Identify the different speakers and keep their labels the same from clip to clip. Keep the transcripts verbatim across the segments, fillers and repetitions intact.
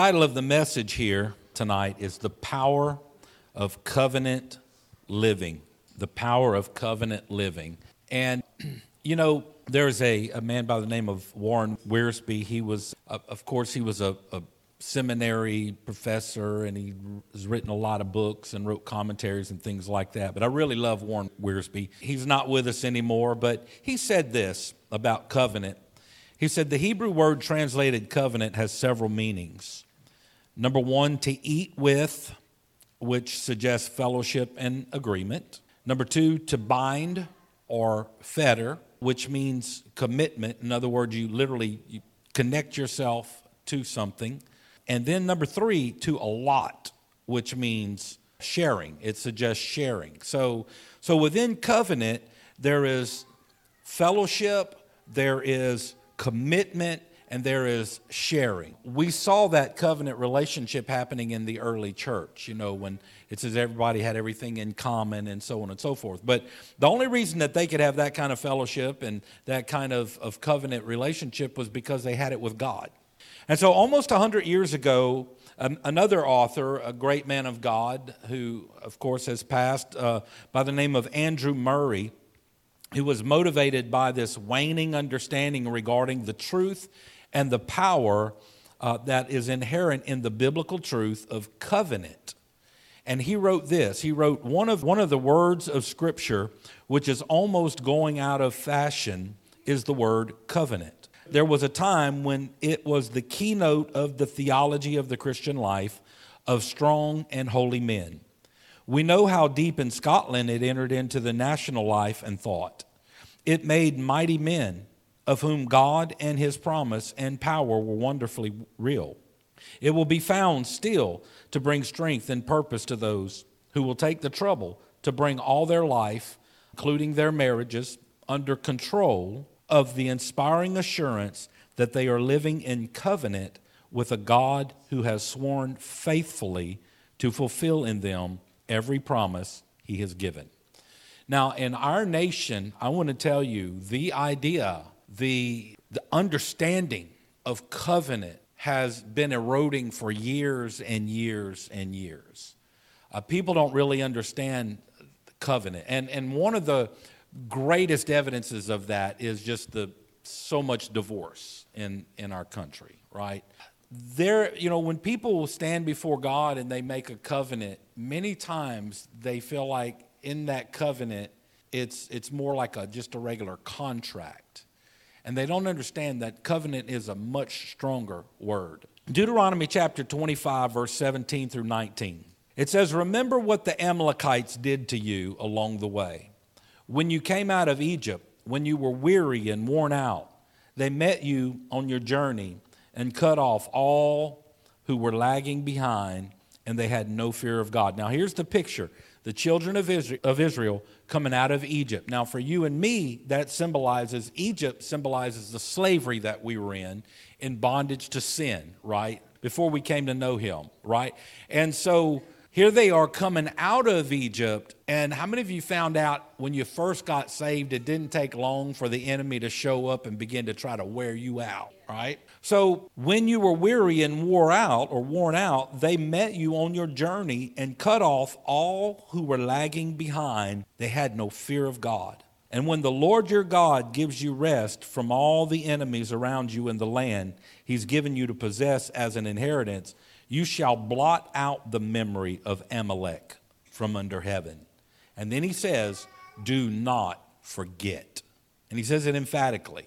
Speaker 1: The title of the message here tonight is The Power of Covenant Living. The Power of Covenant Living. And, you know, there's a, a man by the name of Warren Wiersbe. He was, uh, of course, he was a, a seminary professor, and he has written a lot of books and wrote commentaries and things like that. But I really love Warren Wiersbe. He's not with us anymore, but he said this about covenant. He said, the Hebrew word translated covenant has several meanings. Number one, to eat with, which suggests fellowship and agreement. Number two, to bind or fetter, which means commitment. In other words, you literally you connect yourself to something. And then number three, to allot, which means sharing. It suggests sharing. So, so within covenant, there is fellowship, there is commitment, and there is sharing. We saw that covenant relationship happening in the early church, you know, when it says everybody had everything in common and so on and so forth. But the only reason that they could have that kind of fellowship and that kind of, of covenant relationship was because they had it with God. And so almost one hundred years ago, um, another author, a great man of God, who, of course, has passed, uh, by the name of Andrew Murray, who was motivated by this waning understanding regarding the truth and the power uh, that is inherent in the biblical truth of covenant. And he wrote this. He wrote, one of, one of the words of Scripture, which is almost going out of fashion, is the word covenant. There was a time when it was the keynote of the theology of the Christian life of strong and holy men. We know how deep in Scotland it entered into the national life and thought. It made mighty men, of whom God and his promise and power were wonderfully real. It will be found still to bring strength and purpose to those who will take the trouble to bring all their life, including their marriages, under control of the inspiring assurance that they are living in covenant with a God who has sworn faithfully to fulfill in them every promise he has given. Now, in our nation, I want to tell you, the idea, the, the understanding of covenant has been eroding for years and years and years. Uh, people don't really understand the covenant. And, and one of the greatest evidences of that is just the so much divorce in, in our country, right? There, you know, when people stand before God and they make a covenant, many times they feel like in that covenant, it's it's more like a just a regular contract. And they don't understand that covenant is a much stronger word. Deuteronomy chapter twenty-five, verse seventeen through nineteen. It says, remember what the Amalekites did to you along the way. When you came out of Egypt, when you were weary and worn out, they met you on your journey and cut off all who were lagging behind, and they had no fear of God. Now here's the picture. The children of Israel, of Israel coming out of Egypt. Now for you and me, that symbolizes, Egypt symbolizes the slavery that we were in, in bondage to sin, right? Before we came to know him, right? And so here they are coming out of Egypt, and how many of you found out when you first got saved, it didn't take long for the enemy to show up and begin to try to wear you out, right? So when you were weary and wore out or worn out, they met you on your journey and cut off all who were lagging behind. They had no fear of God. And when the Lord your God gives you rest from all the enemies around you in the land he's given you to possess as an inheritance, you shall blot out the memory of Amalek from under heaven. And then he says, do not forget. And he says it emphatically.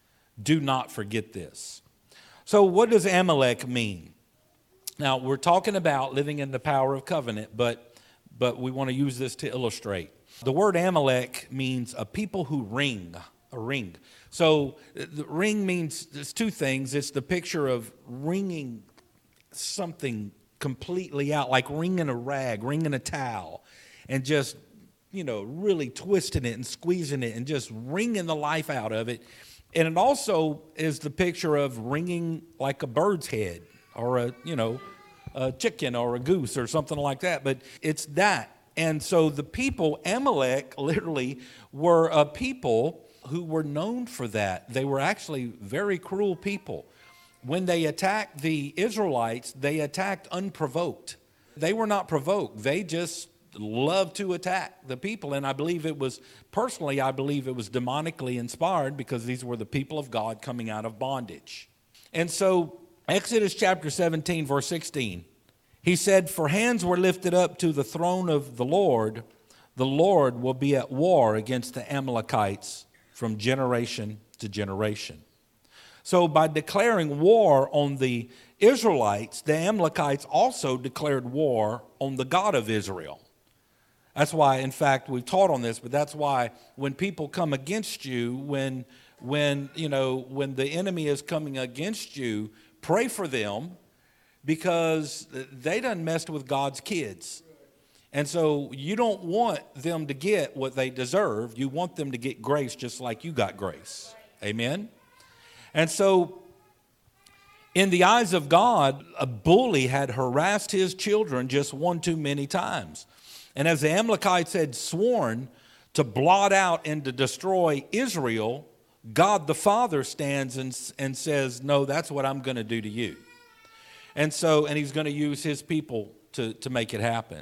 Speaker 1: Do not forget this. So what does Amalek mean? Now, we're talking about living in the power of covenant, but, but we want to use this to illustrate. The word Amalek means a people who ring, a ring. So the ring means, there's two things. It's the picture of wringing something completely out, like wringing a rag, wringing a towel, and just, you know, really twisting it and squeezing it and just wringing the life out of it. And it also is the picture of wringing like a bird's head or a, you know, a chicken or a goose or something like that. But it's that. And so the people, Amalek, literally were a people who were known for that. They were actually very cruel people. when they attacked the Israelites, they attacked unprovoked. They were not provoked. They just loved to attack the people. And I believe it was, personally, I believe it was demonically inspired because these were the people of God coming out of bondage. And so Exodus chapter seventeen, verse sixteen, he said, "For hands were lifted up to the throne of the Lord. The Lord will be at war against the Amalekites from generation to generation." So by declaring war on the Israelites, the Amalekites also declared war on the God of Israel. That's why, in fact, we've taught on this, but that's why when people come against you, when, when, you know, when the enemy is coming against you, pray for them because they done messed with God's kids. And so you don't want them to get what they deserve. You want them to get grace just like you got grace. Amen? And so in the eyes of God, a bully had harassed his children just one too many times. And as the Amalekites had sworn to blot out and to destroy Israel, God the Father stands and, and says, "No, that's what I'm going to do to you." And so, and he's going to use his people to, to make it happen.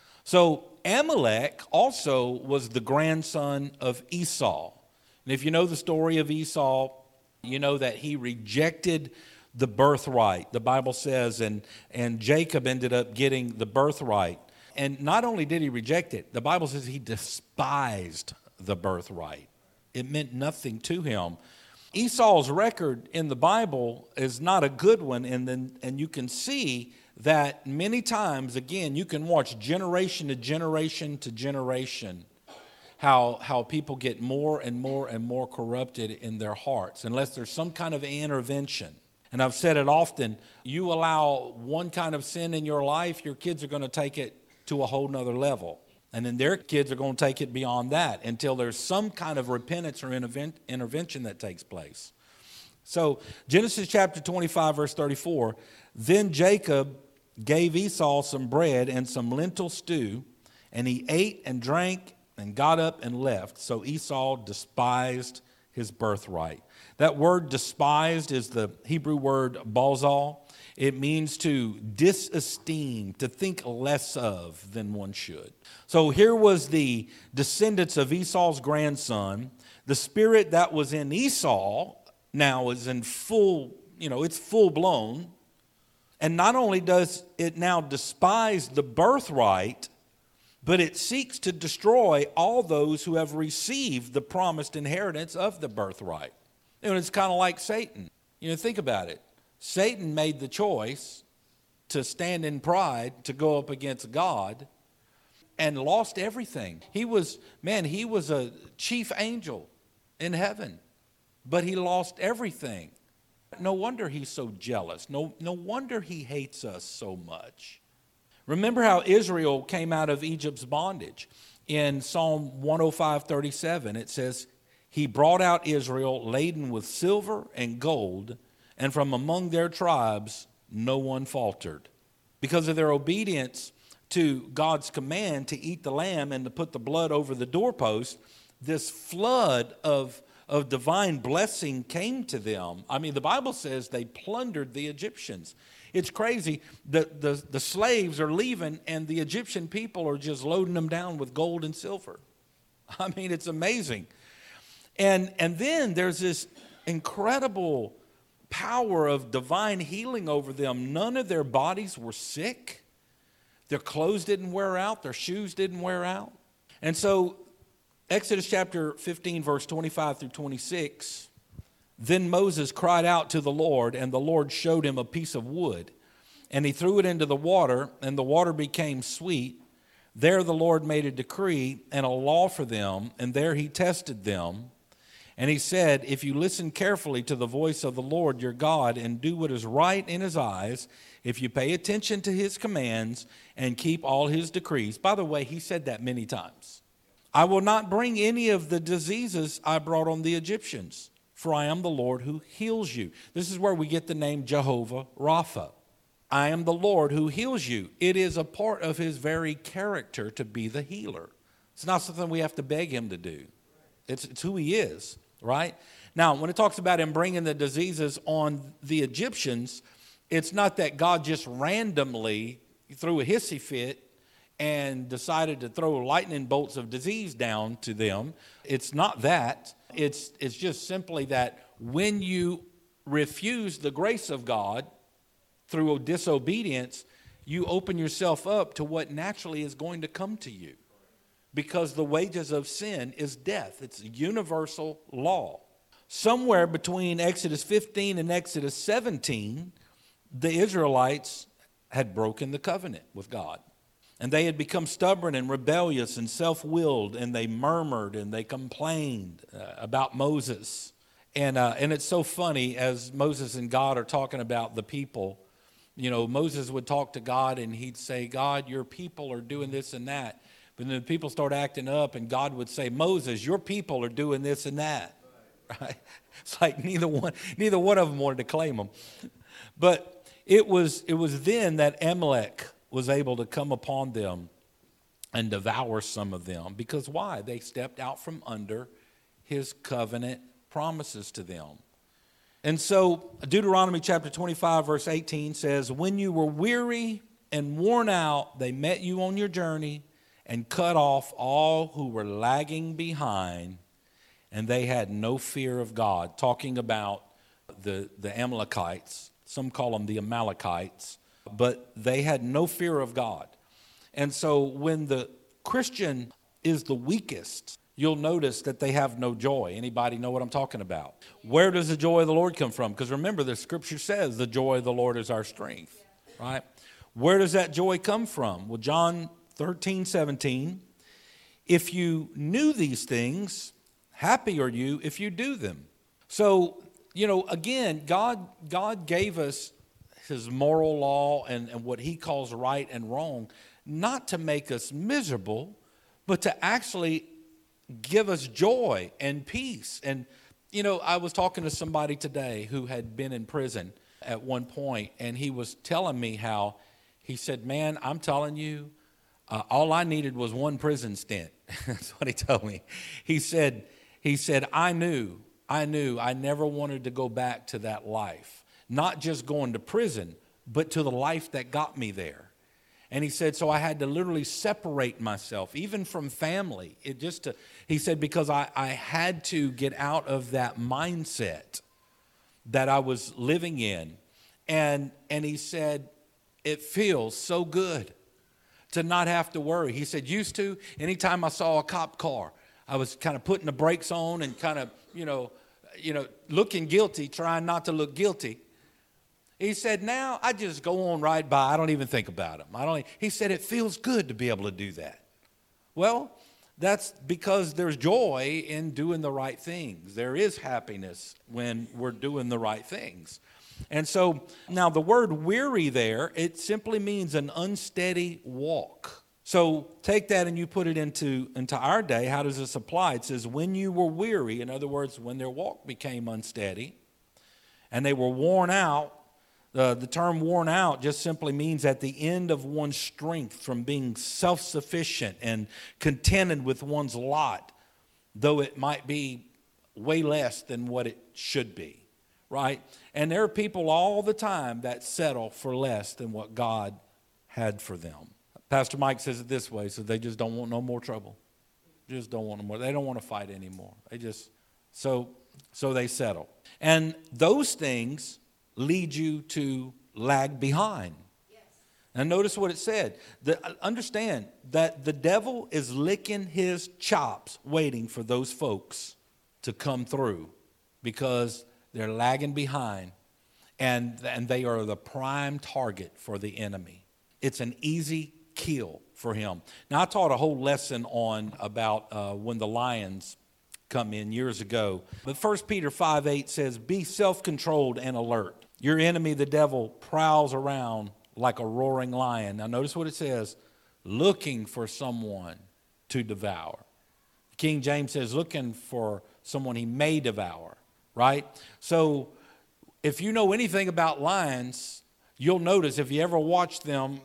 Speaker 1: So Amalek also was the grandson of Esau. And if you know the story of Esau, you know that he rejected the birthright. The Bible says, and, and Jacob ended up getting the birthright. And not only did he reject it, the Bible says he despised the birthright. It meant nothing to him. Esau's record in the Bible is not a good one, and then and you can see that many times, again, you can watch generation to generation to generation how how people get more and more and more corrupted in their hearts unless there's some kind of intervention. And I've said it often, you allow one kind of sin in your life, your kids are going to take it to a whole nother level. And then their kids are going to take it beyond that until there's some kind of repentance or intervention that takes place. So Genesis chapter twenty-five, verse thirty-four, "Then Jacob gave Esau some bread and some lentil stew, and he ate and drank and got up and left. So Esau despised his birthright." That word despised is the Hebrew word balzal. It means to disesteem, to think less of than one should. So here was the descendants of Esau's grandson. The spirit that was in Esau now is in full, you know, it's full blown. And not only does it now despise the birthright, but it seeks to destroy all those who have received the promised inheritance of the birthright. And it's kind of like Satan. You know, think about it. Satan made the choice to stand in pride, to go up against God, and lost everything. He was, man, he was a chief angel in heaven, but he lost everything. No wonder he's so jealous. No, no wonder he hates us so much. Remember how Israel came out of Egypt's bondage. In Psalm one oh five, thirty-seven, it says, "He brought out Israel laden with silver and gold, and from among their tribes no one faltered." Because of their obedience to God's command to eat the lamb and to put the blood over the doorpost, this flood of, of divine blessing came to them. I mean, the Bible says they plundered the Egyptians. It's crazy. The, the, the slaves are leaving, and the Egyptian people are just loading them down with gold and silver. I mean, it's amazing. And, and then there's this incredible power of divine healing over them. None of their bodies were sick. Their clothes didn't wear out. Their shoes didn't wear out. And so Exodus chapter fifteen, verse twenty-five through twenty-six, "Then Moses cried out to the Lord, and the Lord showed him a piece of wood. And he threw it into the water, and the water became sweet. There the Lord made a decree and a law for them, and there he tested them. And he said, if you listen carefully to the voice of the Lord your God and do what is right in his eyes, if you pay attention to his commands and keep all his decrees." By the way, he said that many times. "I will not bring any of the diseases I brought on the Egyptians, for I am the Lord who heals you." This is where we get the name Jehovah Rapha. I am the Lord who heals you. It is a part of his very character to be the healer. It's not something we have to beg him to do. It's, it's who he is. Right? Now, when it talks about him bringing the diseases on the Egyptians, it's not that God just randomly threw a hissy fit and decided to throw lightning bolts of disease down to them. It's not that. It's, it's just simply that when you refuse the grace of God through disobedience, you open yourself up to what naturally is going to come to you. Because the wages of sin is death. It's a universal law. Somewhere between Exodus fifteen and Exodus seventeen, the Israelites had broken the covenant with God. And they had become stubborn and rebellious and self-willed, and they murmured and they complained uh, about Moses. And uh, and it's so funny, as Moses and God are talking about the people, you know, Moses would talk to God and he'd say, God, your people are doing this and that. But then the people start acting up and God would say, Moses, your people are doing this and that. Right? It's like neither one, neither one of them wanted to claim them. But it was, it was then that Amalek was able to come upon them and devour some of them. Because why? They stepped out from under his covenant promises to them. And so Deuteronomy chapter twenty-five verse eighteen says, when you were weary and worn out, they met you on your journey and cut off all who were lagging behind, and they had no fear of God. Talking about the, the Amalekites. Some call them the Amalekites. But they had no fear of God. And so when the Christian is the weakest, you'll notice that they have no joy. Anybody know what I'm talking about? Where does the joy of the Lord come from? Because remember, the scripture says the joy of the Lord is our strength, right? Where does that joy come from? Well, John thirteen, seventeen, if you knew these things, happy are you if you do them. So, you know, again, God, God gave us his moral law and, and what he calls right and wrong, not to make us miserable, but to actually give us joy and peace. And, you know, I was talking to somebody today who had been in prison at one point, and he was telling me how, he said, man, I'm telling you, uh, all I needed was one prison stint. That's what he told me. He said, he said, I knew, I knew I never wanted to go back to that life. Not just going to prison, but to the life that got me there. And he said, so I had to literally separate myself, even from family. It just to, he said, because I, I had to get out of that mindset that I was living in. And, and he said, it feels so good to not have to worry. He said, used to, anytime I saw a cop car, I was kind of putting the brakes on and kind of, you know, you know, looking guilty, trying not to look guilty. He said, now I just go on right by. I don't even think about them. I don't. He said, it feels good to be able to do that. Well, that's because there's joy in doing the right things. There is happiness when we're doing the right things. And so now the word weary there, it simply means an unsteady walk. So take that and you put it into, into our day. How does this apply? It says, when you were weary, in other words, when their walk became unsteady and they were worn out. Uh, the term worn out just simply means at the end of one's strength from being self-sufficient and contented with one's lot, though it might be way less than what it should be, right? And there are people all the time that settle for less than what God had for them. Pastor Mike says it this way, so they just don't want no more trouble. Just don't want no more. They don't want to fight anymore. They just, so, so they settle. And those things lead you to lag behind. Yes. And notice what it said. The, understand that the devil is licking his chops waiting for those folks to come through because they're lagging behind and, and they are the prime target for the enemy. It's an easy kill for him. Now, I taught a whole lesson on about uh, when the lions come in years ago. But First Peter five eight says, be self-controlled and alert. Your enemy, the devil, prowls around like a roaring lion. Now notice what it says, looking for someone to devour. King James says looking for someone he may devour, right? So if you know anything about lions, you'll notice if you ever watch them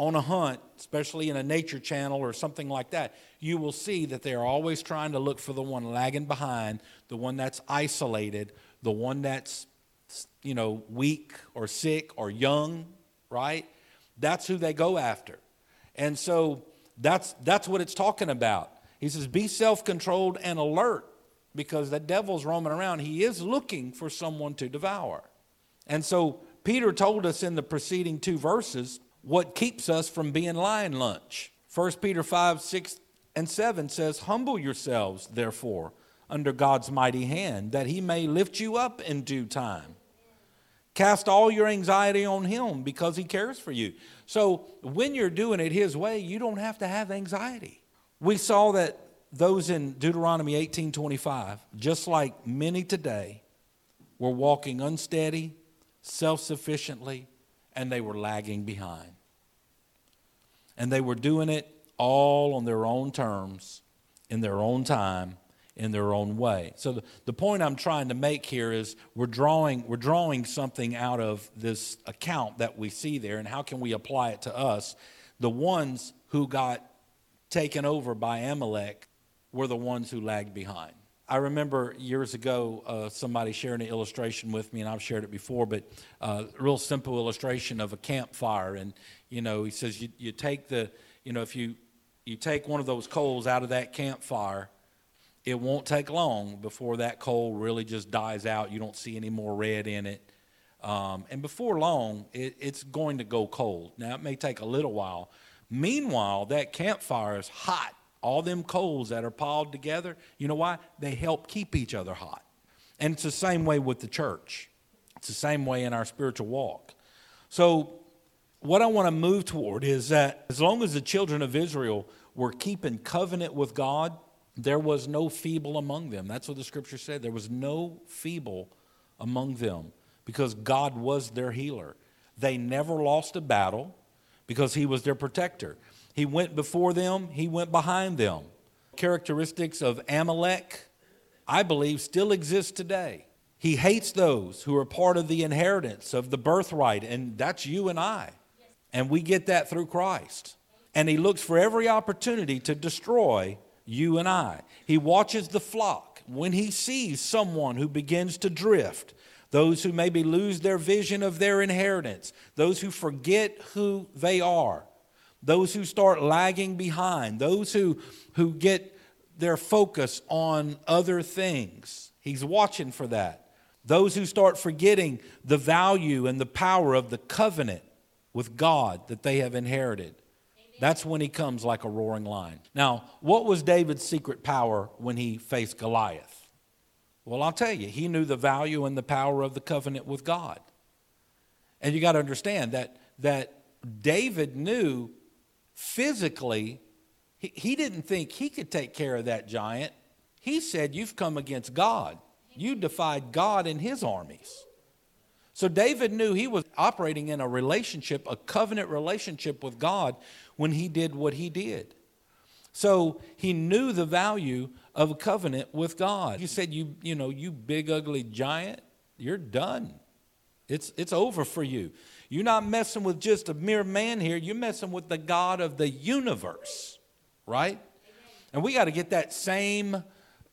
Speaker 1: on a hunt, especially in a nature channel or something like that, you will see that they are always trying to look for the one lagging behind, the one that's isolated, the one that's, you know, weak or sick or young, right? That's who they go after. And so that's that's what it's talking about. He says, be self-controlled and alert, because the devil's roaming around. He is looking for someone to devour. And so Peter told us in the preceding two verses what keeps us from being lion lunch. First Peter five, six, and seven says, humble yourselves, therefore, under God's mighty hand, that he may lift you up in due time. Cast all your anxiety on him because he cares for you. So when you're doing it his way, you don't have to have anxiety. We saw that those in Deuteronomy eighteen twenty-five, just like many today, were walking unsteady, self-sufficiently, and they were lagging behind. And they were doing it all on their own terms, in their own time, in their own way. So the, the point I'm trying to make here is we're drawing we're drawing something out of this account that we see there, and how can we apply it to us? The ones who got taken over by Amalek were the ones who lagged behind. I remember years ago uh, somebody sharing an illustration with me, and I've shared it before, but uh, a real simple illustration of a campfire. And, you know, he says you, you take the, you know, if you, you take one of those coals out of that campfire, it won't take long before that coal really just dies out. You don't see any more red in it. Um, and before long, it, it's going to go cold. Now, it may take a little while. Meanwhile, that campfire is hot. All them coals that are piled together, you know why? They help keep each other hot. And it's the same way with the church. It's the same way in our spiritual walk. So what I want to move toward is that as long as the children of Israel were keeping covenant with God, there was no feeble among them. That's what the scripture said. There was no feeble among them because God was their healer. They never lost a battle because he was their protector. He went before them, he went behind them. Characteristics of Amalek, I believe, still exist today. He hates those who are part of the inheritance of the birthright, and that's you and I. And we get that through Christ. And he looks for every opportunity to destroy you and I. He watches the flock. When he sees someone who begins to drift, those who maybe lose their vision of their inheritance, those who forget who they are, those who start lagging behind, those who, who get their focus on other things. He's watching for that. Those who start forgetting the value and the power of the covenant with God that they have inherited. Amen. That's when he comes like a roaring lion. Now, what was David's secret power when he faced Goliath? Well, I'll tell you, he knew the value and the power of the covenant with God. And you got to understand that, that David knew physically, he, he didn't think he could take care of that giant. He said, you've come against God. You defied God and his armies. So David knew he was operating in a relationship, a covenant relationship with God when he did what he did. So he knew the value of a covenant with God. You said, you, you know, you big ugly giant, you're done. It's, it's over for you. You're not messing with just a mere man here. You're messing with the God of the universe, right? And we got to get that same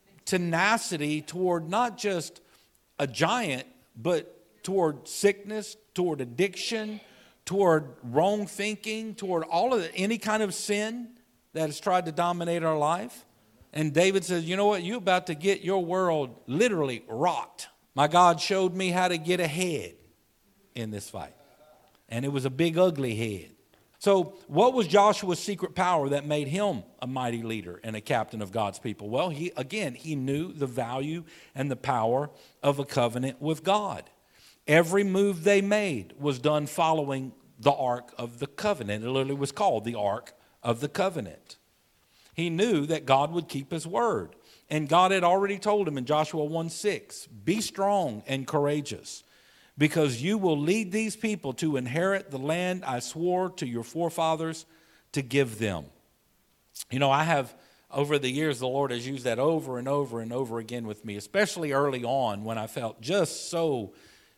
Speaker 1: tenacity toward not just a giant, but toward sickness, toward addiction, toward wrong thinking, toward all of the, any kind of sin that has tried to dominate our life. And David says, you know what? You're about to get your world literally rocked. My God showed me how to get ahead in this fight. And it was a big, ugly head. So what was Joshua's secret power that made him a mighty leader and a captain of God's people? Well, he again, he knew the value and the power of a covenant with God. Every move they made was done following the Ark of the Covenant. It literally was called the Ark of the Covenant. He knew that God would keep his word. And God had already told him in Joshua one six, be strong and courageous, because you will lead these people to inherit the land I swore to your forefathers to give them. You know, I have, over the years, the Lord has used that over and over and over again with me, especially early on when I felt just so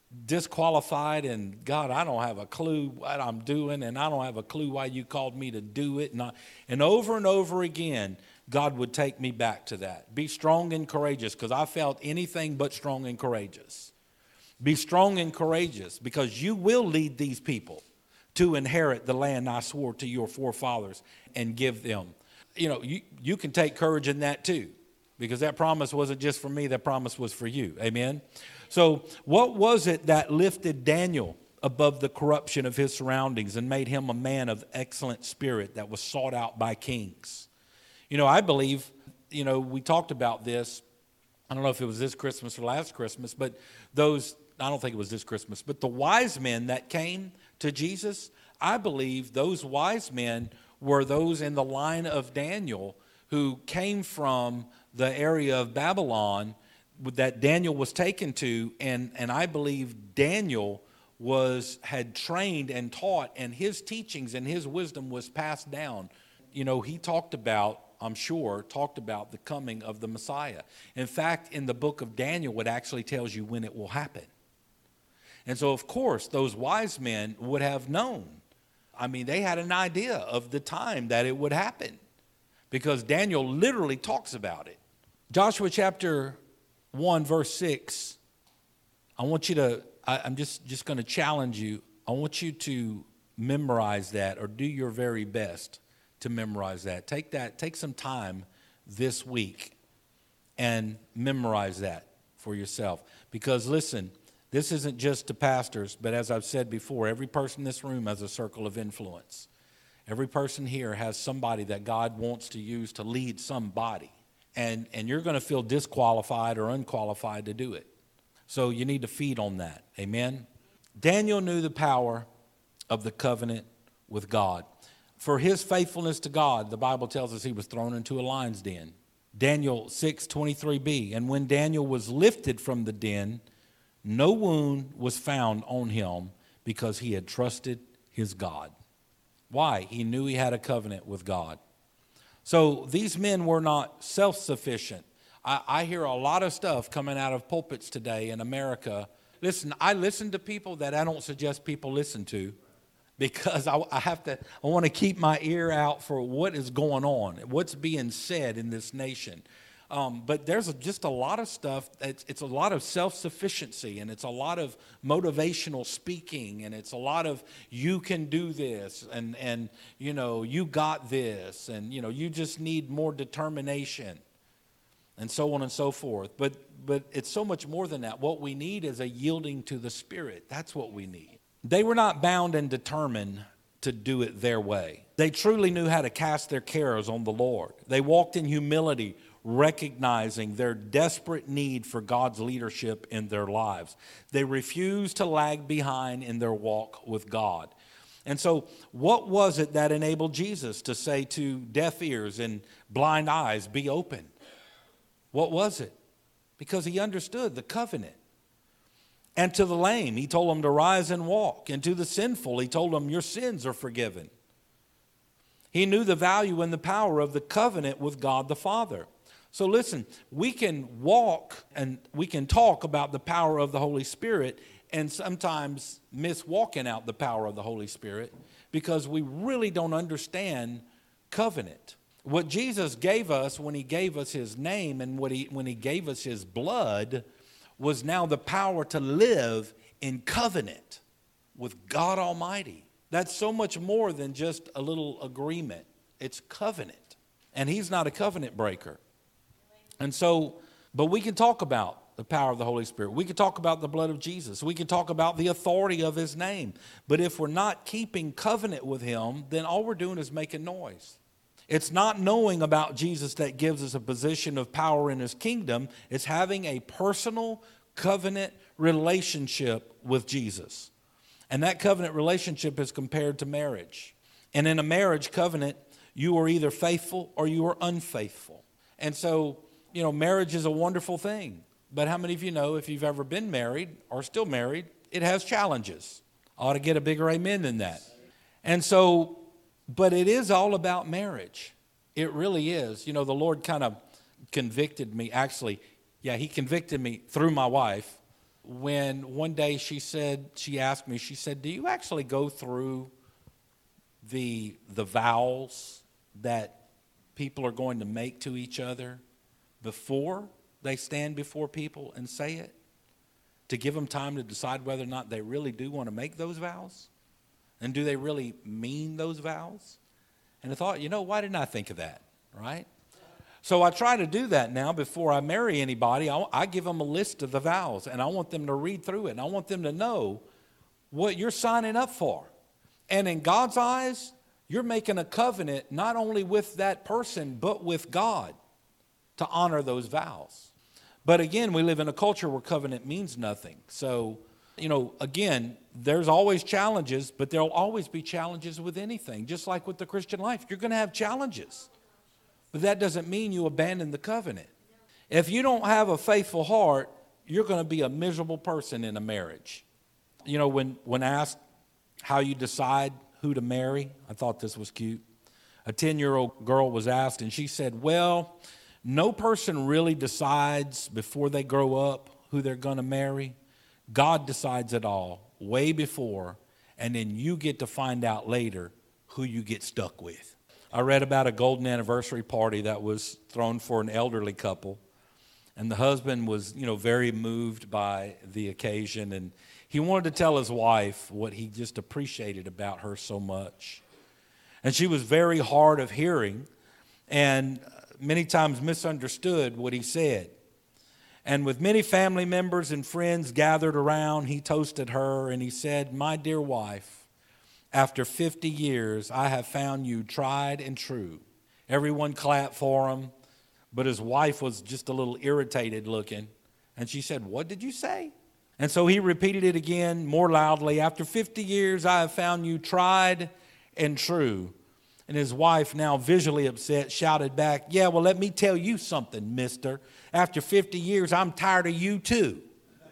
Speaker 1: disqualified and God, I don't have a clue what I'm doing and I don't have a clue why you called me to do it. And, I, and over and over again, God would take me back to that. Be strong and courageous, because I felt anything but strong and courageous. Be strong and courageous, because you will lead these people to inherit the land I swore to your forefathers and give them. You know, you, you can take courage in that too, because that promise wasn't just for me, that promise was for you. Amen? So what was it that lifted Daniel above the corruption of his surroundings and made him a man of excellent spirit that was sought out by kings? You know, I believe, you know, we talked about this. I don't know if it was this Christmas or last Christmas, but those, I don't think it was this Christmas, but the wise men that came to Jesus, I believe those wise men were those in the line of Daniel who came from the area of Babylon that Daniel was taken to, and, and I believe Daniel was had trained and taught, and his teachings and his wisdom was passed down. You know, he talked about, I'm sure, talked about the coming of the Messiah. In fact, in the book of Daniel, it actually tells you when it will happen. And so, of course, those wise men would have known. I mean, they had an idea of the time that it would happen, because Daniel literally talks about it. Joshua chapter one, verse six, I want you to, I, I'm just, just going to challenge you. I want you to memorize that, or do your very best to memorize that. Take that, take some time this week and memorize that for yourself. Because listen, this isn't just to pastors, but as I've said before, every person in this room has a circle of influence. Every person here has somebody that God wants to use to lead somebody. And, and you're going to feel disqualified or unqualified to do it. So you need to feed on that. Amen? Daniel knew the power of the covenant with God. For his faithfulness to God, the Bible tells us he was thrown into a lion's den. Daniel six twenty-three b, and when Daniel was lifted from the den, no wound was found on him, because he had trusted his God. Why? He knew he had a covenant with God. So these men were not self-sufficient. I, I hear a lot of stuff coming out of pulpits today in America. Listen, I listen to people that I don't suggest people listen to, because I, I have to, I want to keep my ear out for what is going on, what's being said in this nation. Um, but there's a, just a lot of stuff, it's, it's a lot of self-sufficiency, and it's a lot of motivational speaking, and it's a lot of you can do this, and, and you know, you got this, and you know, you just need more determination, and so on and so forth. But, but it's so much more than that. What we need is a yielding to the Spirit. That's what we need. They were not bound and determined to do it their way. They truly knew how to cast their cares on the Lord. They walked in humility, recognizing their desperate need for God's leadership in their lives. They refused to lag behind in their walk with God. And so what was it that enabled Jesus to say to deaf ears and blind eyes, be open? What was it? Because he understood the covenant. And to the lame, he told them to rise and walk. And to the sinful, he told them, your sins are forgiven. He knew the value and the power of the covenant with God the Father. So listen, we can walk and we can talk about the power of the Holy Spirit and sometimes miss walking out the power of the Holy Spirit because we really don't understand covenant. What Jesus gave us when he gave us his name and what he, when he gave us his blood was now the power to live in covenant with God Almighty. That's so much more than just a little agreement. It's covenant. And he's not a covenant breaker. And so, but we can talk about the power of the Holy Spirit. We can talk about the blood of Jesus. We can talk about the authority of his name. But if we're not keeping covenant with him, then all we're doing is making noise. It's not knowing about Jesus that gives us a position of power in his kingdom. It's having a personal covenant relationship with Jesus. And that covenant relationship is compared to marriage. And in a marriage covenant, you are either faithful or you are unfaithful. And so, you know, marriage is a wonderful thing. But how many of you know if you've ever been married or still married, it has challenges? I ought to get a bigger amen than that. And so, but it is all about marriage. It really is. You know, the Lord kind of convicted me. Actually, yeah, he convicted me through my wife when one day she said, she asked me, she said, do you actually go through the the vows that people are going to make to each other before they stand before people and say it, to give them time to decide whether or not they really do want to make those vows? And do they really mean those vows? And I thought, you know, why didn't I think of that, right? So I try to do that now before I marry anybody. I, I give them a list of the vows, and I want them to read through it, and I want them to know what you're signing up for. And in God's eyes, you're making a covenant not only with that person, but with God to honor those vows. But again, we live in a culture where covenant means nothing. So, you know, again, there's always challenges, but there'll always be challenges with anything. Just like with the Christian life, you're going to have challenges. But that doesn't mean you abandon the covenant. If you don't have a faithful heart, you're going to be a miserable person in a marriage. You know, when, when asked how you decide who to marry, I thought this was cute. A ten-year-old girl was asked, and she said, well, no person really decides before they grow up who they're going to marry. God decides it all way before, and then you get to find out later who you get stuck with. I read about a golden anniversary party that was thrown for an elderly couple, and the husband was, you know, very moved by the occasion, and he wanted to tell his wife what he just appreciated about her so much. And she was very hard of hearing and many times misunderstood what he said. And with many family members and friends gathered around, he toasted her and he said, my dear wife, after fifty years, I have found you tried and true. Everyone clapped for him, but his wife was just a little irritated looking. And she said, what did you say? And so he repeated it again more loudly. After fifty years, I have found you tried and true. And his wife, now visually upset, shouted back, yeah, well, let me tell you something, mister. After fifty years, I'm tired of you too.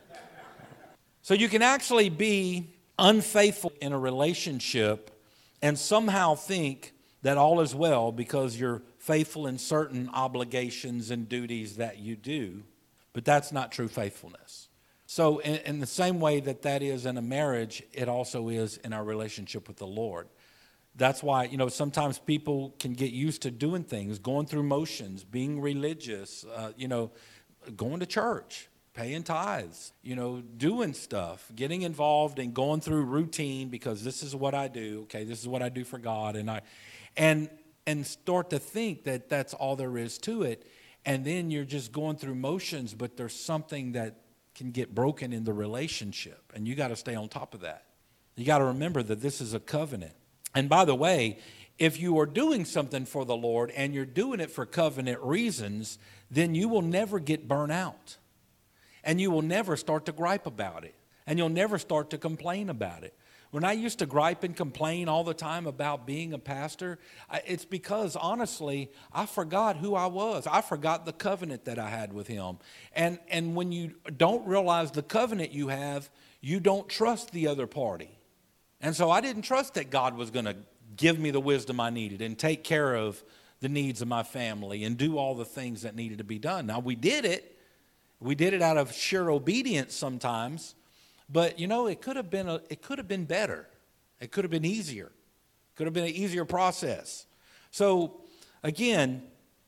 Speaker 1: So you can actually be unfaithful in a relationship and somehow think that all is well because you're faithful in certain obligations and duties that you do. But that's not true faithfulness. So in, in the same way that that is in a marriage, it also is in our relationship with the Lord. That's why, you know, sometimes people can get used to doing things, going through motions, being religious, uh, you know, going to church, paying tithes, you know, doing stuff, getting involved and going through routine because this is what I do. Okay, this is what I do for God. And I, and and start to think that that's all there is to it. And then you're just going through motions, but there's something that can get broken in the relationship. And you got to stay on top of that. You got to remember that this is a covenant. And by the way, if you are doing something for the Lord and you're doing it for covenant reasons, then you will never get burnt out. And you will never start to gripe about it. And you'll never start to complain about it. When I used to gripe and complain all the time about being a pastor, it's because, honestly, I forgot who I was. I forgot the covenant that I had with him. And, and when you don't realize the covenant you have, you don't trust the other party. And so I didn't trust that God was going to give me the wisdom I needed and take care of the needs of my family and do all the things that needed to be done. Now, we did it. We did it out of sheer obedience sometimes. But, you know, it could have been a, it could have been better. It could have been easier. It could have been an easier process. So, again,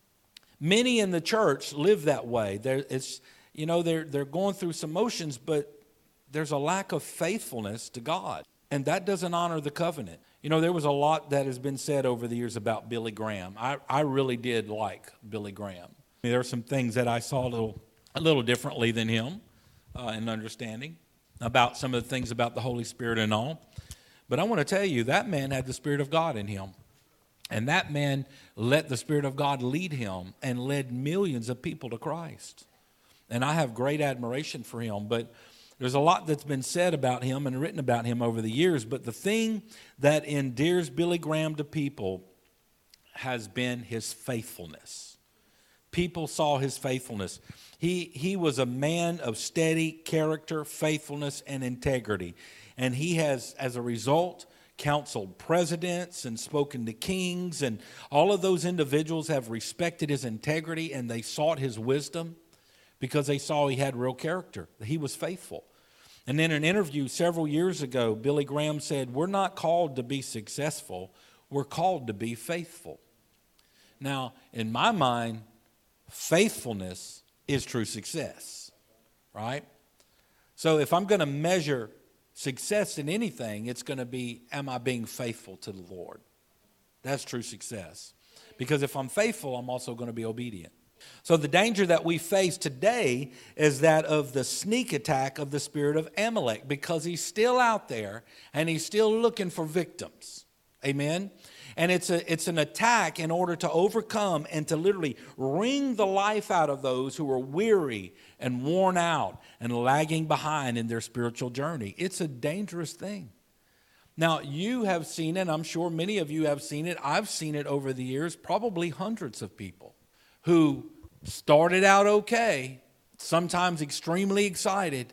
Speaker 1: many in the church live that way. There, it's, you know, they're, they're going through some motions, but there's a lack of faithfulness to God. And that doesn't honor the covenant. You know, there was a lot that has been said over the years about Billy Graham. I, I really did like Billy Graham. I mean, there are some things that I saw a little, a little differently than him uh, in understanding about some of the things about the Holy Spirit and all. But I want to tell you, that man had the Spirit of God in him. And that man let the Spirit of God lead him and led millions of people to Christ. And I have great admiration for him. But there's a lot that's been said about him and written about him over the years. But the thing that endears Billy Graham to people has been his faithfulness. People saw his faithfulness. He, he was a man of steady character, faithfulness, and integrity. And he has, as a result, counseled presidents and spoken to kings. And all of those individuals have respected his integrity and they sought his wisdom because they saw he had real character. He was faithful. And in an interview several years ago, Billy Graham said, we're not called to be successful, we're called to be faithful. Now, in my mind, faithfulness is true success, right? So if I'm going to measure success in anything, it's going to be, am I being faithful to the Lord? That's true success. Because if I'm faithful, I'm also going to be obedient. So the danger that we face today is that of the sneak attack of the spirit of Amalek, because he's still out there and he's still looking for victims. Amen? And it's a it's an attack in order to overcome and to literally wring the life out of those who are weary and worn out and lagging behind in their spiritual journey. It's a dangerous thing. Now, you have seen it. I'm sure many of you have seen it. I've seen it over the years, probably hundreds of people who started out okay, sometimes extremely excited,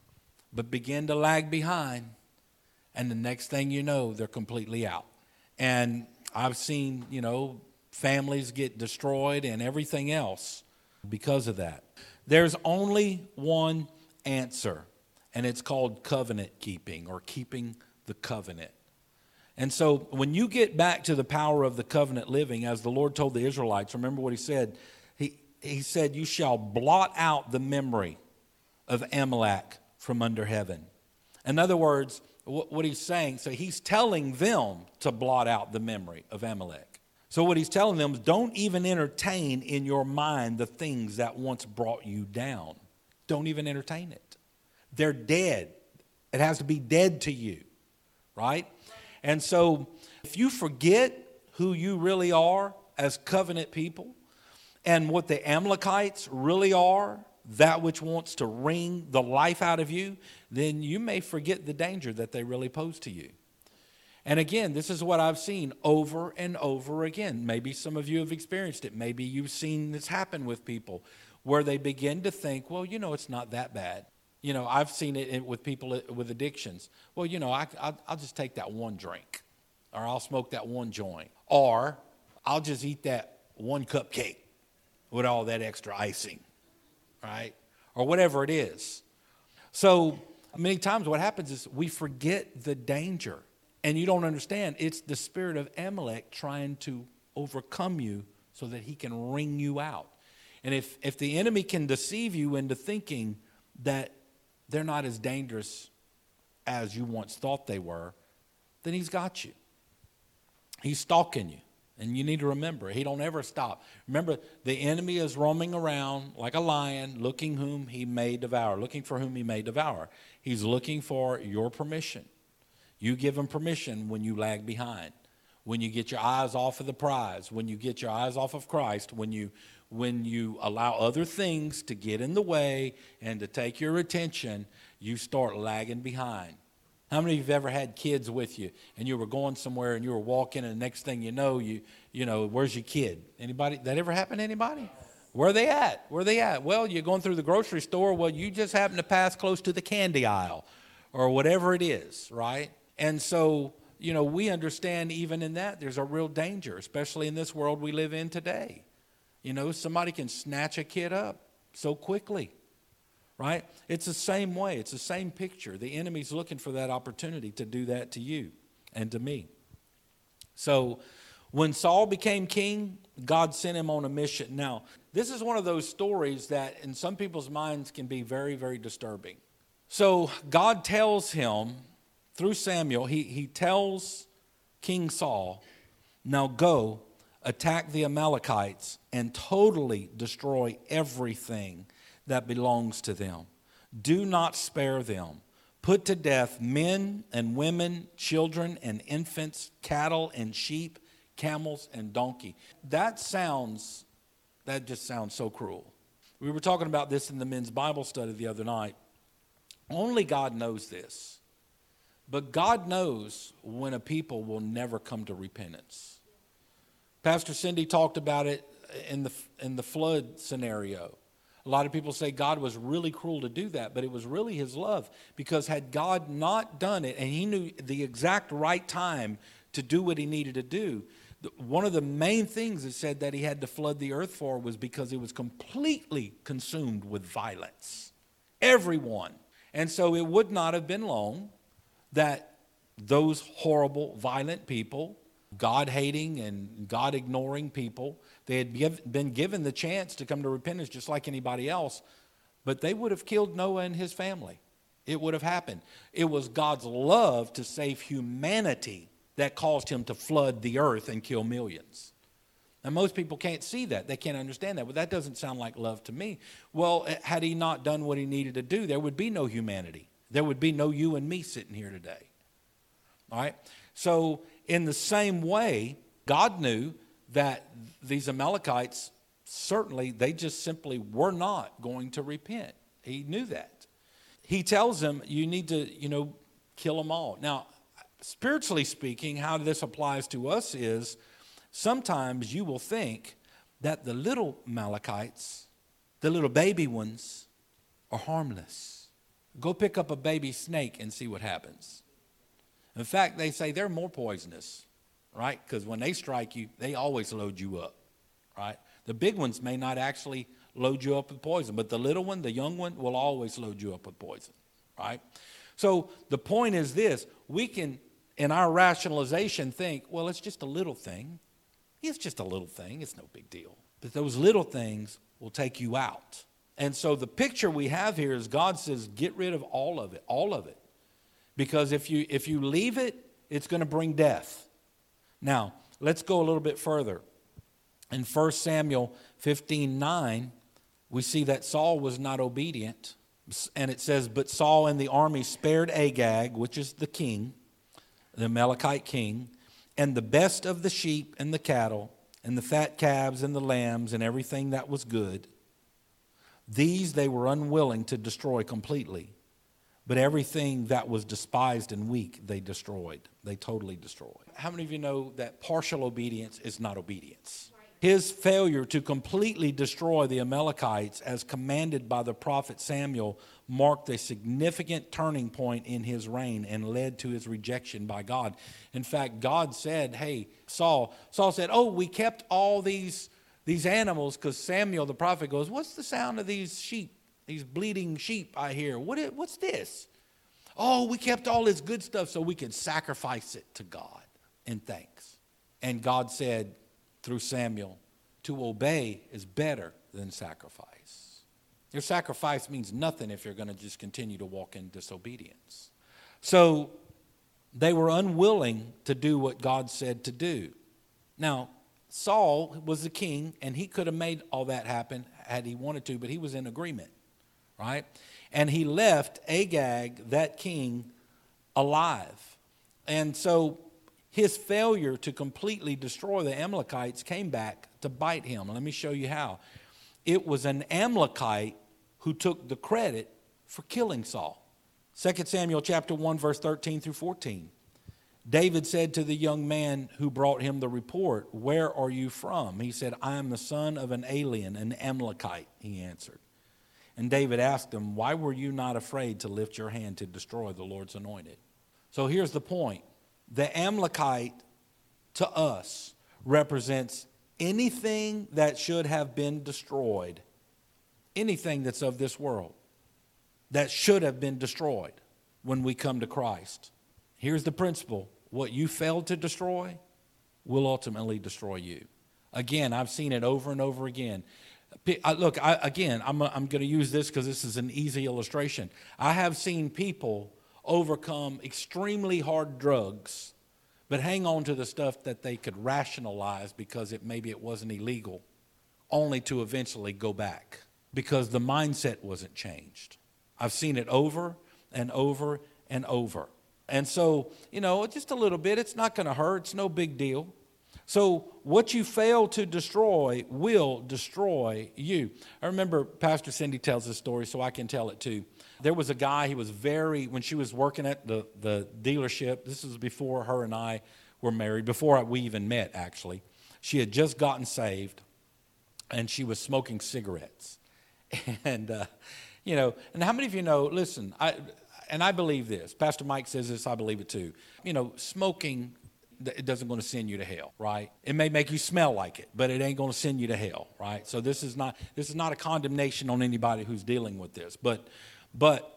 Speaker 1: but begin to lag behind. And the next thing you know, they're completely out. And I've seen, you know, families get destroyed and everything else because of that. There's only one answer, and it's called covenant keeping, or keeping the covenant. And so when you get back to the power of the covenant living, as the Lord told the Israelites, remember what he said? He, he said, you shall blot out the memory of Amalek from under heaven. In other words, what, what he's saying, so he's telling them to blot out the memory of Amalek. So what he's telling them is, don't even entertain in your mind the things that once brought you down. Don't even entertain it. They're dead. It has to be dead to you, right? And so if you forget who you really are as covenant people and what the Amalekites really are, that which wants to wring the life out of you, then you may forget the danger that they really pose to you. And again, this is what I've seen over and over again. Maybe some of you have experienced it. Maybe you've seen this happen with people where they begin to think, well, you know, it's not that bad. You know, I've seen it with people with addictions. Well, you know, I, I'll, I'll just take that one drink, or I'll smoke that one joint, or I'll just eat that one cupcake with all that extra icing, right? Or whatever it is. So many times what happens is we forget the danger. And you don't understand, it's the spirit of Amalek trying to overcome you so that he can wring you out. And if, if the enemy can deceive you into thinking that they're not as dangerous as you once thought they were, then he's got you. He's stalking you. And you need to remember, he don't ever stop. Remember, the enemy is roaming around like a lion, looking whom he may devour, looking for whom he may devour. He's looking for your permission. You give him permission when you lag behind, when you get your eyes off of the prize, when you get your eyes off of Christ, when you when you allow other things to get in the way and to take your attention, you start lagging behind. How many of you have ever had kids with you and you were going somewhere and you were walking and the next thing you know, you you know, where's your kid? Anybody? That ever happened to anybody? Where are they at? Where are they at? Well, you're going through the grocery store. Well, you just happen to pass close to the candy aisle or whatever it is, right? And so, you know, we understand even in that there's a real danger, especially in this world we live in today. You know, somebody can snatch a kid up so quickly, right? It's the same way. It's the same picture. The enemy's looking for that opportunity to do that to you and to me. So when Saul became king, God sent him on a mission. Now, this is one of those stories that in some people's minds can be very, very disturbing. So God tells him, through Samuel, he, he tells King Saul, now go, attack the Amalekites and totally destroy everything that belongs to them. Do not spare them. Put to death men and women, children and infants, cattle and sheep, camels and donkey. That sounds, that just sounds so cruel. We were talking about this in the men's Bible study the other night. Only God knows this. But God knows when a people will never come to repentance. Pastor Cindy talked about it in the in the flood scenario. A lot of people say God was really cruel to do that, but it was really his love. Because had God not done it, and he knew the exact right time to do what he needed to do, one of the main things it said that he had to flood the earth for was because it was completely consumed with violence. Everyone. And so it would not have been long that those horrible, violent people, God-hating and God-ignoring people, they had give, been given the chance to come to repentance just like anybody else, but they would have killed Noah and his family. It would have happened. It was God's love to save humanity that caused him to flood the earth and kill millions. And most people can't see that. They can't understand that. Well, that doesn't sound like love to me. Well, had he not done what he needed to do, there would be no humanity. There would be no you and me sitting here today. All right? So in the same way, God knew that these Amalekites, certainly, they just simply were not going to repent. He knew that. He tells them, you need to, you know, kill them all. Now, spiritually speaking, how this applies to us is sometimes you will think that the little Amalekites, the little baby ones, are harmless. Go pick up a baby snake and see what happens. In fact, they say they're more poisonous, right? Because when they strike you, they always load you up, right? The big ones may not actually load you up with poison, but the little one, the young one, will always load you up with poison, right? So the point is this: we can, in our rationalization, think, well, it's just a little thing. It's just a little thing. It's no big deal. But those little things will take you out. And so the picture we have here is God says, get rid of all of it, all of it. Because if you if you leave it, it's going to bring death. Now, let's go a little bit further. In First Samuel fifteen nine, we see that Saul was not obedient. And it says, but Saul and the army spared Agag, which is the king, the Amalekite king, and the best of the sheep and the cattle, and the fat calves and the lambs, and everything that was good. These they were unwilling to destroy completely. But everything that was despised and weak, they destroyed. They totally destroyed. How many of you know that partial obedience is not obedience? His failure to completely destroy the Amalekites, as commanded by the prophet Samuel, marked a significant turning point in his reign and led to his rejection by God. In fact, God said, hey, Saul, Saul said, oh, we kept all these, these animals, because Samuel the prophet goes, what's the sound of these sheep, these bleating sheep I hear? What is, what's this? Oh, we kept all this good stuff so we could sacrifice it to God in thanks. And God said, through Samuel, to obey is better than sacrifice. Your sacrifice means nothing if you're going to just continue to walk in disobedience. So they were unwilling to do what God said to do. Now, Saul was the king, and he could have made all that happen had he wanted to, but he was in agreement, right? And he left Agag, that king, alive. And so his failure to completely destroy the Amalekites came back to bite him. Let me show you how. It was an Amalekite who took the credit for killing Saul. Second Samuel chapter one, verse thirteen through fourteen. David said to the young man who brought him the report, where are you from? He said, I am the son of an alien, an Amalekite, he answered. And David asked him, why were you not afraid to lift your hand to destroy the Lord's anointed? So here's the point. The Amalekite to us represents anything that should have been destroyed, anything that's of this world that should have been destroyed when we come to Christ. Here's the principle. What you failed to destroy will ultimately destroy you. Again, I've seen it over and over again. Look, I, again, I'm, I'm going to use this because this is an easy illustration. I have seen people overcome extremely hard drugs, but hang on to the stuff that they could rationalize because it maybe it wasn't illegal, only to eventually go back because the mindset wasn't changed. I've seen it over and over and over. And so, you know, just a little bit, it's not going to hurt. It's no big deal. So what you fail to destroy will destroy you. I remember Pastor Cindy tells this story, so I can tell it too. There was a guy, he was very, when she was working at the, the dealership, this was before her and I were married, before we even met actually. She had just gotten saved, and she was smoking cigarettes. And, uh, you know, and how many of you know, listen, I, and I believe this. Pastor Mike says this, I believe it too. You know, smoking, it doesn't going to send you to hell, right? It may make you smell like it, but it ain't going to send you to hell, right? So this is not this is not a condemnation on anybody who's dealing with this, but but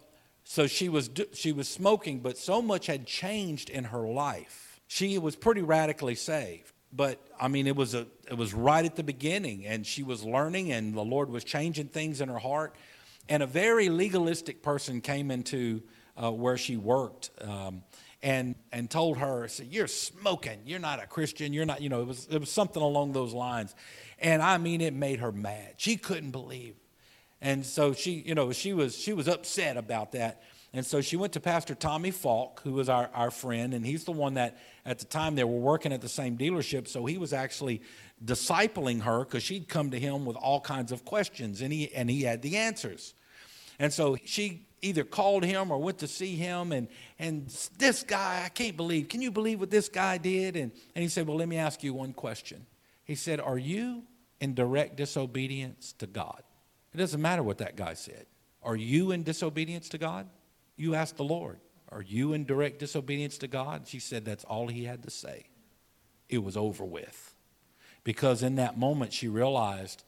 Speaker 1: So she was she was smoking, but so much had changed in her life. She was pretty radically saved. But I mean, it was a it was right at the beginning, and she was learning, and the Lord was changing things in her heart. And a very legalistic person came into uh, where she worked, um, and and told her, said, "You're smoking. You're not a Christian. You're not." You know, it was it was something along those lines. And I mean, it made her mad. She couldn't believe. And so she, you know, she was she was upset about that. And so she went to Pastor Tommy Falk, who was our, our friend, and he's the one that at the time they were working at the same dealership, so he was actually discipling her because she'd come to him with all kinds of questions, and he and he had the answers. And so she either called him or went to see him, and and this guy, I can't believe, can you believe what this guy did? And, and he said, well, let me ask you one question. He said, are you in direct disobedience to God? It doesn't matter what that guy said. Are you in disobedience to God? You asked the Lord, are you in direct disobedience to God? She said that's all he had to say. It was over with. Because in that moment she realized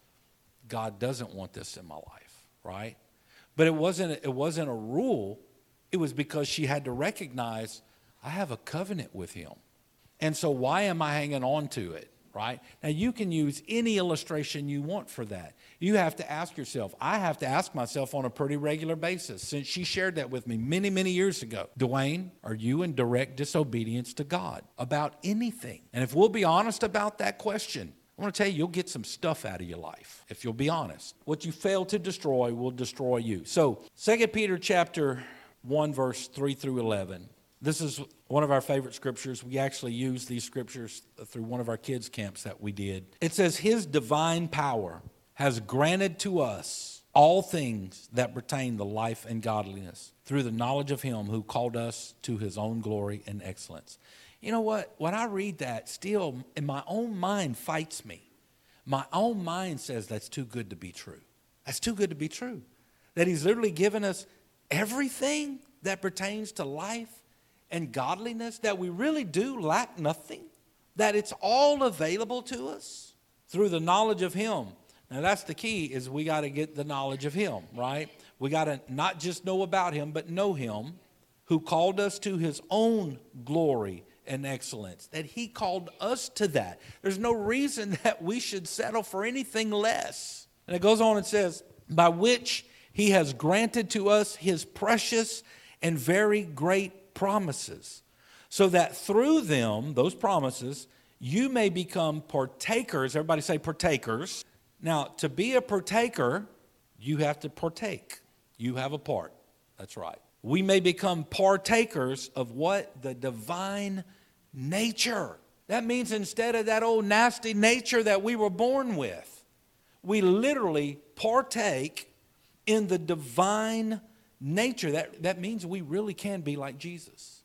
Speaker 1: God doesn't want this in my life, right? But it wasn't, it wasn't a rule. It was because she had to recognize I have a covenant with him. And so why am I hanging on to it? Right? Now, you can use any illustration you want for that. You have to ask yourself. I have to ask myself on a pretty regular basis, since she shared that with me many, many years ago. Dwayne, are you in direct disobedience to God about anything? And if we'll be honest about that question, I want to tell you, you'll get some stuff out of your life if you'll be honest. What you fail to destroy will destroy you. So, Second Peter chapter one, verse three through eleven. This is one of our favorite scriptures. We actually use these scriptures through one of our kids' camps that we did. It says, his divine power has granted to us all things that pertain to life and godliness through the knowledge of him who called us to his own glory and excellence. You know what? When I read that, still, in my own mind fights me. My own mind says that's too good to be true. That's too good to be true. That he's literally given us everything that pertains to life and godliness, that we really do lack nothing, that it's all available to us through the knowledge of him. Now that's the key, is we got to get the knowledge of him, right? We got to not just know about him, but know him who called us to his own glory and excellence, that he called us to that. There's no reason that we should settle for anything less. And it goes on and says, by which he has granted to us his precious and very great promises, so that through them, those promises, you may become partakers. Everybody say partakers. Now, to be a partaker, you have to partake. You have a part. That's right. We may become partakers of what? The divine nature. That means instead of that old nasty nature that we were born with, we literally partake in the divine nature. That, that means we really can be like Jesus.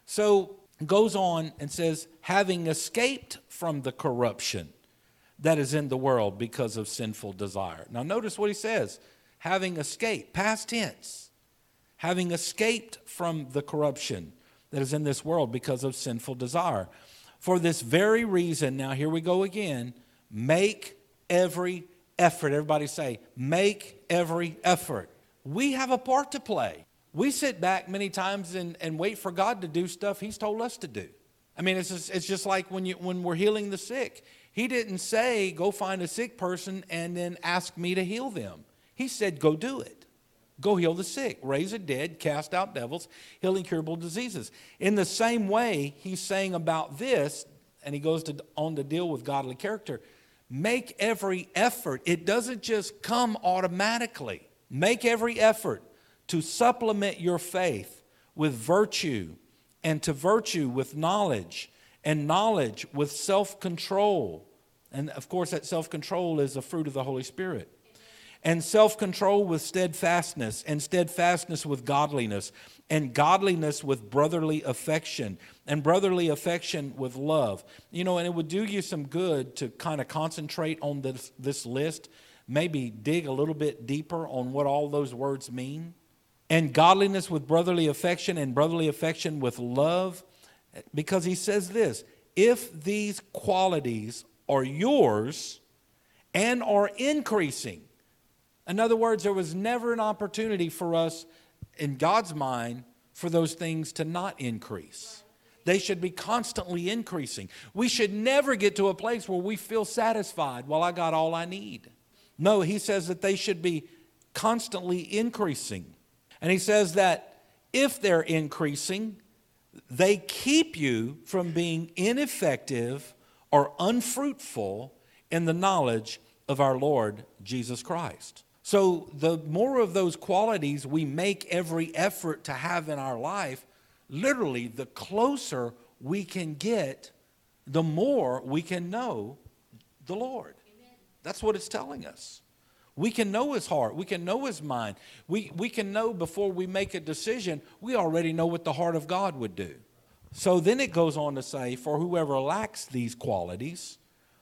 Speaker 1: So goes on and says, having escaped from the corruption that is in the world because of sinful desire. Now notice what he says. Having escaped, past tense. Having escaped from the corruption that is in this world because of sinful desire. For this very reason, now here we go again, make every effort. Everybody say, make every effort. We have a part to play. We sit back many times and, and wait for God to do stuff he's told us to do. I mean, it's just, it's just like when you when we're healing the sick. He didn't say, go find a sick person and then ask me to heal them. He said, go do it. Go heal the sick, raise the dead, cast out devils, heal incurable diseases. In the same way, he's saying about this, and he goes to, on to deal with godly character, make every effort. It doesn't just come automatically. Make every effort to supplement your faith with virtue, and to virtue with knowledge, and knowledge with self-control. And of course, that self-control is a fruit of the Holy Spirit. And self-control with steadfastness, and steadfastness with godliness, and godliness with brotherly affection, and brotherly affection with love. You know, and it would do you some good to kind of concentrate on this, this list, maybe dig a little bit deeper on what all those words mean. And godliness with brotherly affection, and brotherly affection with love. Because he says this, if these qualities are yours and are increasing. In other words, there was never an opportunity for us in God's mind, for those things to not increase. They should be constantly increasing. We should never get to a place where we feel satisfied, well, I got all I need. No, he says that they should be constantly increasing. And he says that if they're increasing, they keep you from being ineffective or unfruitful in the knowledge of our Lord Jesus Christ. So the more of those qualities we make every effort to have in our life, literally the closer we can get, the more we can know the Lord. Amen. That's what it's telling us. We can know his heart. We can know his mind. We, we can know before we make a decision, we already know what the heart of God would do. So then it goes on to say, for whoever lacks these qualities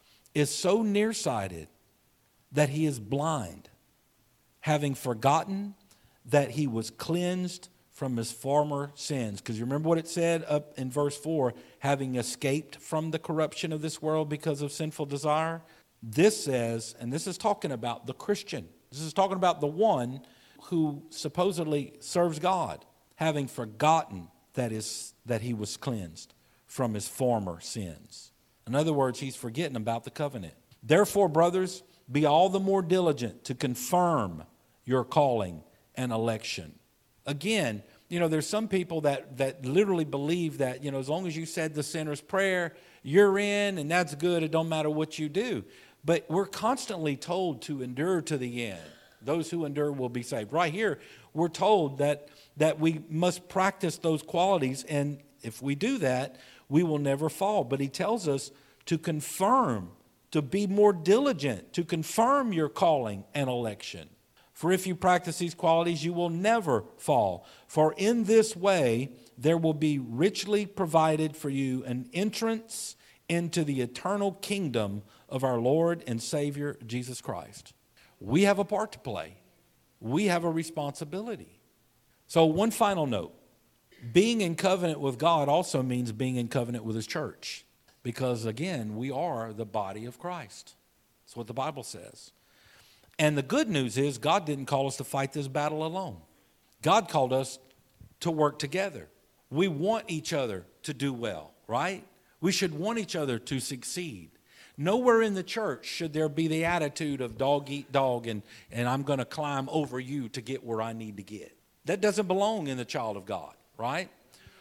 Speaker 1: is so nearsighted that he is blind, having forgotten that he was cleansed from his former sins. Because you remember what it said up in verse four, having escaped from the corruption of this world because of sinful desire. This says, and this is talking about the Christian. This is talking about the one who supposedly serves God, having forgotten that is that he was cleansed from his former sins. In other words, he's forgetting about the covenant. Therefore, brothers, be all the more diligent to confirm your calling and election. Again, you know, there's some people that, that literally believe that, you know, as long as you said the sinner's prayer, you're in and that's good. It don't matter what you do. But we're constantly told to endure to the end. Those who endure will be saved. Right here, we're told that, that we must practice those qualities. And if we do that, we will never fall. But he tells us to confirm, to be more diligent, to confirm your calling and election. For if you practice these qualities, you will never fall. For in this way, there will be richly provided for you an entrance into the eternal kingdom of our Lord and Savior, Jesus Christ. We have a part to play. We have a responsibility. So one final note. Being in covenant with God also means being in covenant with his church. Because again, we are the body of Christ. That's what the Bible says. And the good news is God didn't call us to fight this battle alone. God called us to work together. We want each other to do well, right? We should want each other to succeed. Nowhere in the church should there be the attitude of dog eat dog and, and I'm going to climb over you to get where I need to get. That doesn't belong in the child of God, right?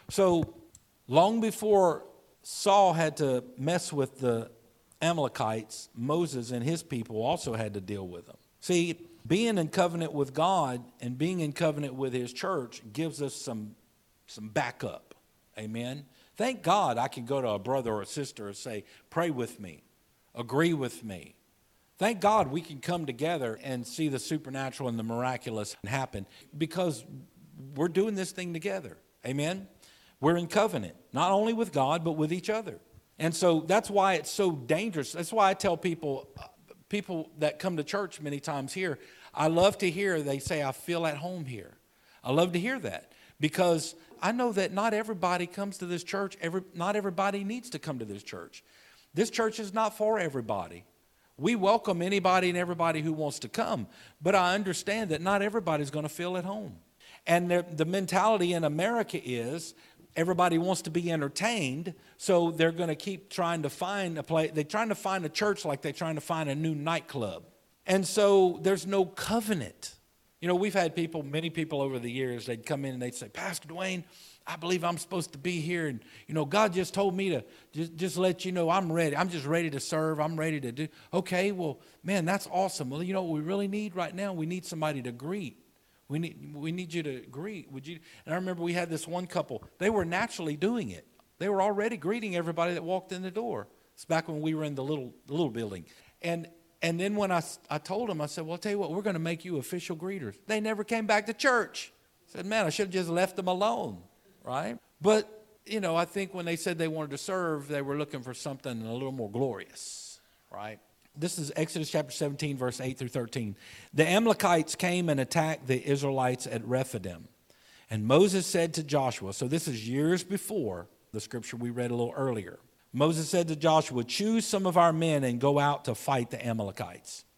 Speaker 1: So long before Saul had to mess with the Amalekites, Moses and his people also had to deal with them. See, being in covenant with God and being in covenant with his church gives us some, some backup. Amen. Thank God I can go to a brother or a sister and say, pray with me, agree with me. Thank God we can come together and see the supernatural and the miraculous happen because we're doing this thing together. Amen. We're in covenant, not only with God, but with each other. And so that's why it's so dangerous. That's why I tell people, people that come to church many times here, I love to hear, they say, I feel at home here. I love to hear that because I know that not everybody comes to this church. Every, not everybody needs to come to this church. This church is not for everybody. We welcome anybody and everybody who wants to come, but I understand that not everybody's going to feel at home. And the, the mentality in America is everybody wants to be entertained, so they're going to keep trying to find a place. They're trying to find a church like they're trying to find a new nightclub. And so there's no covenant. You know, we've had people, many people over the years, they'd come in and they'd say, Pastor Dwayne, I believe I'm supposed to be here. And, you know, God just told me to just, just let you know I'm ready. I'm just ready to serve. I'm ready to do. Okay, well, man, that's awesome. Well, you know what we really need right now? We need somebody to greet. We need we need you to greet. Would you? And I remember we had this one couple. They were naturally doing it. They were already greeting everybody that walked in the door. It's back when we were in the little the little building. And and then when I, I told them, I said, well, I'll tell you what, we're going to make you official greeters. They never came back to church. I said, man, I should have just left them alone, right? But, you know, I think when they said they wanted to serve, they were looking for something a little more glorious, right? This is Exodus chapter seventeen, verse eight through thirteen. The Amalekites came and attacked the Israelites at Rephidim. And Moses said to Joshua, so this is years before the scripture we read a little earlier. Moses said to Joshua, choose some of our men and go out to fight the Amalekites.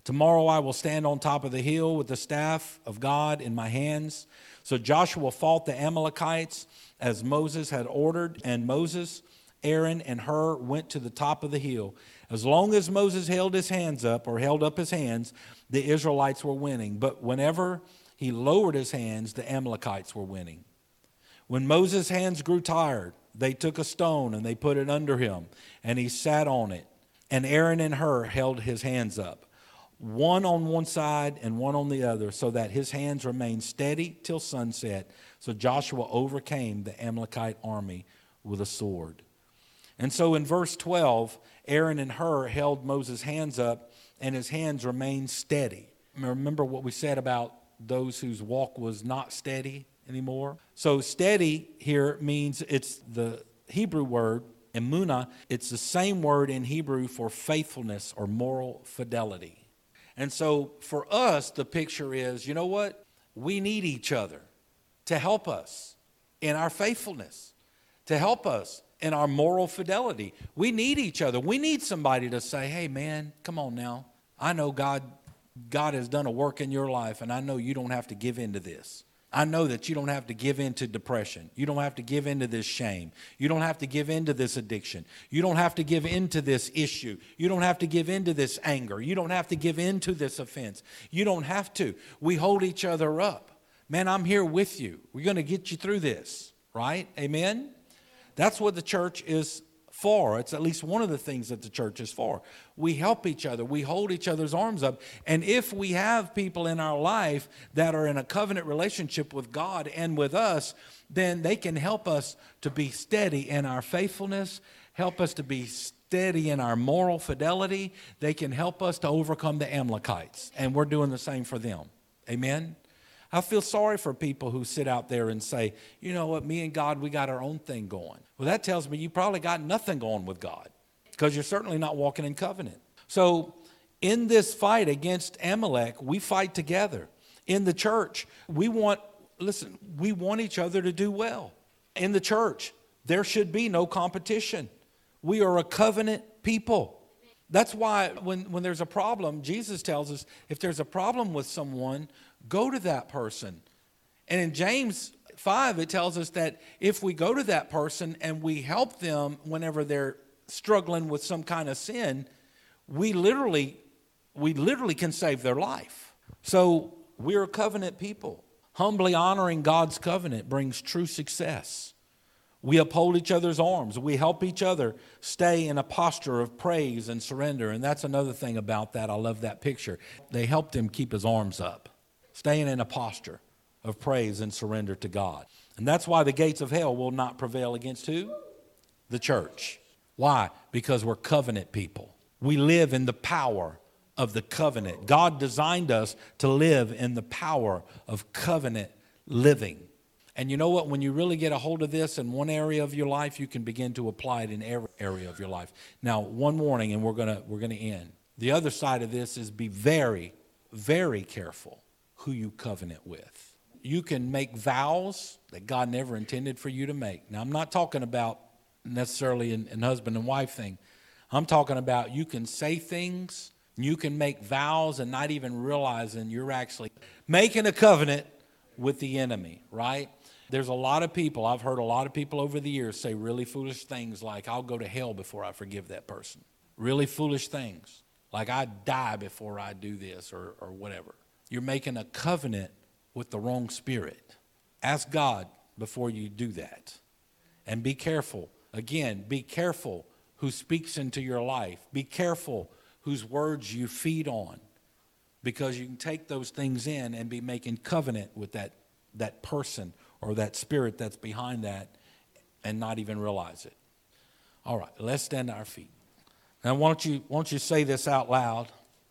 Speaker 1: Tomorrow I will stand on top of the hill with the staff of God in my hands. So Joshua fought the Amalekites as Moses had ordered, and Moses, Aaron, and Hur went to the top of the hill. As long as Moses held his hands up or held up his hands, the Israelites were winning. But whenever he lowered his hands, the Amalekites were winning. When Moses' hands grew tired, they took a stone and they put it under him, and he sat on it. And Aaron and Hur held his hands up, one on one side and one on the other, so that his hands remained steady till sunset. So Joshua overcame the Amalekite army with a sword. And so in verse twelve, Aaron and Hur held Moses' hands up, and his hands remained steady. Remember what we said about those whose walk was not steady anymore? So steady here means it's the Hebrew word, emunah. It's the same word in Hebrew for faithfulness or moral fidelity. And so for us, the picture is, you know what? We need each other to help us in our faithfulness, to help us in our moral fidelity. We need each other. We need somebody to say, hey, man, come on now. I know God, God has done a work in your life, and I know you don't have to give in to this. I know that you don't have to give in to depression. You don't have to give in to this shame. You don't have to give in to this addiction. You don't have to give in to this issue. You don't have to give in to this anger. You don't have to give in to this offense. You don't have to. We hold each other up. Man, I'm here with you. We're going to get you through this, right? Amen? That's what the church is for. It's at least one of the things that the church is for. We help each other. We hold each other's arms up. And if we have people in our life that are in a covenant relationship with God and with us, then they can help us to be steady in our faithfulness, help us to be steady in our moral fidelity. They can help us to overcome the Amalekites. And we're doing the same for them. Amen? I feel sorry for people who sit out there and say, you know what, me and God, we got our own thing going. Well, that tells me you probably got nothing going with God, because you're certainly not walking in covenant. So in this fight against Amalek, we fight together. In the church, we want, listen, we want each other to do well. In the church, there should be no competition. We are a covenant people. That's why when, when there's a problem, Jesus tells us, if there's a problem with someone, go to that person. And in James five, it tells us that if we go to that person and we help them whenever they're struggling with some kind of sin, we literally, we literally can save their life. So we're a covenant people. Humbly honoring God's covenant brings true success. We uphold each other's arms. We help each other stay in a posture of praise and surrender. And that's another thing about that. I love that picture. They helped him keep his arms up, staying in a posture of praise and surrender to God. And that's why the gates of hell will not prevail against who? The church. Why? Because we're covenant people. We live in the power of the covenant. God designed us to live in the power of covenant living. And you know what? When you really get a hold of this in one area of your life, you can begin to apply it in every area of your life. Now, one warning, and we're gonna we're gonna end. The other side of this is be very, very careful who you covenant with. You can make vows that God never intended for you to make. Now, I'm not talking about necessarily an, an husband and wife thing. I'm talking about you can say things, you can make vows and not even realizing you're actually making a covenant with the enemy, right? There's a lot of people, I've heard a lot of people over the years say really foolish things like, I'll go to hell before I forgive that person. Really foolish things, like I'd die before I do this or, or whatever. You're making a covenant with the wrong spirit. Ask God before you do that. And be careful. Again, be careful who speaks into your life. Be careful whose words you feed on, because you can take those things in and be making covenant with that, that person or that spirit that's behind that and not even realize it. All right, let's stand to our feet. Now, why don't you, why don't you say this out loud?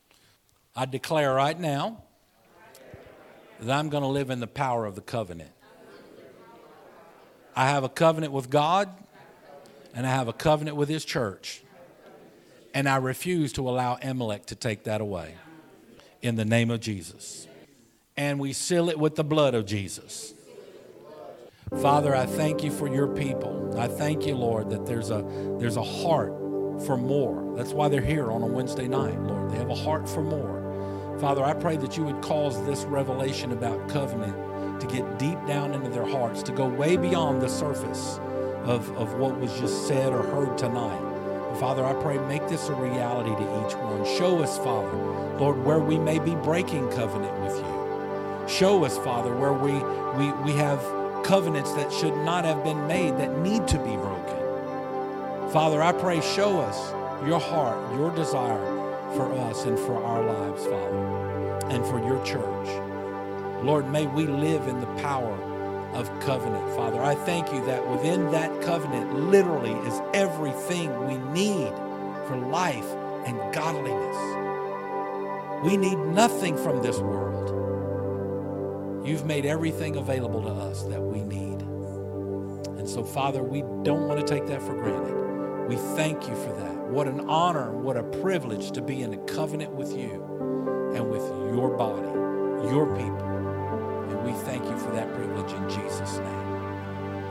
Speaker 1: I declare right now that I'm going to live in the power of the covenant. I have a covenant with God, and I have a covenant with His church. And I refuse to allow Amalek to take that away. In the name of Jesus. And we seal it with the blood of Jesus. Father, I thank you for your people. I thank you, Lord, that there's a there's a heart for more. That's why they're here on a Wednesday night, Lord. They have a heart for more. Father, I pray that you would cause this revelation about covenant to get deep down into their hearts, to go way beyond the surface of, of what was just said or heard tonight. And Father, I pray, make this a reality to each one. Show us, Father, Lord, where we may be breaking covenant with you. Show us, Father, where we, we, we have covenants that should not have been made, that need to be broken. Father, I pray, show us your heart, your desire for us and for our lives, Father, and for your church. Lord, may we live in the power of covenant, Father. I thank you that within that covenant literally is everything we need for life and godliness. We need nothing from this world. You've made everything available to us that we need. And so, Father, we don't want to take that for granted. We thank you for that. What an honor, what a privilege to be in a covenant with you and with your body, your people. And we thank you for that privilege in Jesus' name.